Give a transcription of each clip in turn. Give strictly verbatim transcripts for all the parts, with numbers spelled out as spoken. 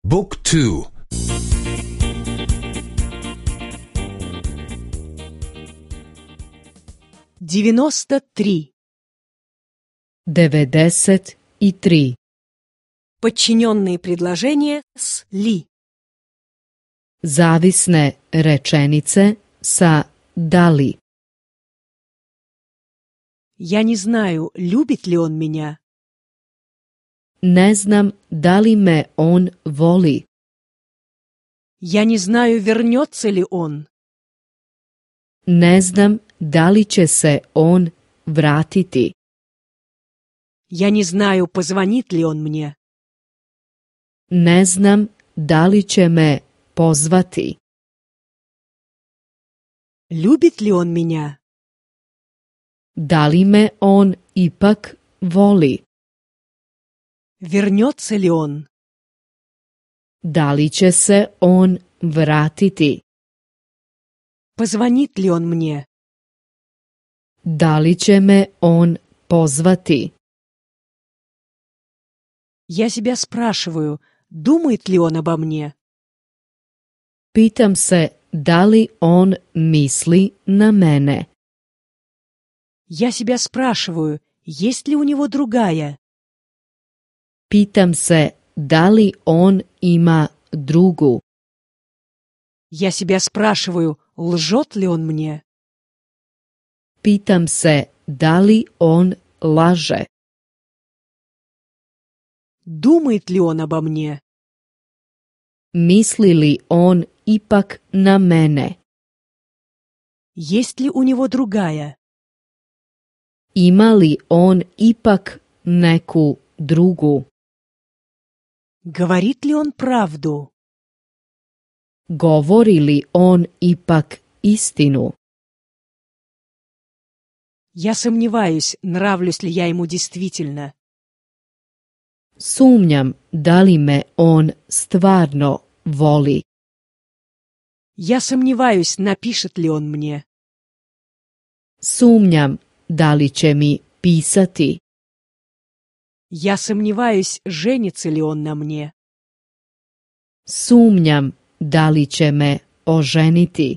Book two. девяносто три. devedeset i tri. Подчиненные предложения с ли. Zavisne rečenice sa da li. Я не знаю, любит ли он меня. Ne znam da li me on voli. Я не знаю, вернется ли он. Ne znam da li će se on vratiti. Я не знаю, позвонит ли он мне. Ne znam da li će me pozvati. Любит ли он меня? Da li me on ipak voli? Вернется ли он? Da li će se on vratiti? Позвонит ли он мне? Da li će me on pozvati? Я себя спрашиваю, думает ли он обо мне? Pitam se da li on misli na mene. Я себя спрашиваю, есть ли у него другая? Pitam se da li on ima drugu. Я себя спрашиваю, лжет ли он мне? Pitam se da li on laže. Думает ли он обо мне? Misli li on ipak na mene? Есть ли у него другая? Ima li on ipak neku drugu? Говорит ли он правду? Govori li on ipak istinu? Я сомневаюсь, нравлюсь ли я ему действительно. Sumnjam da li me on stvarno voli. Я сомневаюсь, напишет ли он мне. Sumnjam da li će mi pisati. Я сомневаюсь, женится ли он на мне. Sumnjam da li će me oženiti.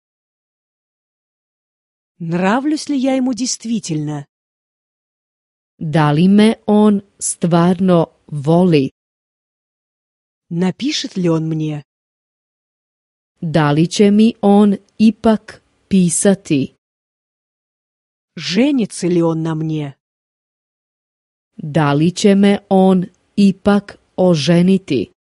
Нравлюсь ли я ему действительно? Da li me on stvarno voli? Напишет ли он мне? Da li će mi on ipak pisati? Женится ли он на мне? Da li će me on ipak oženiti?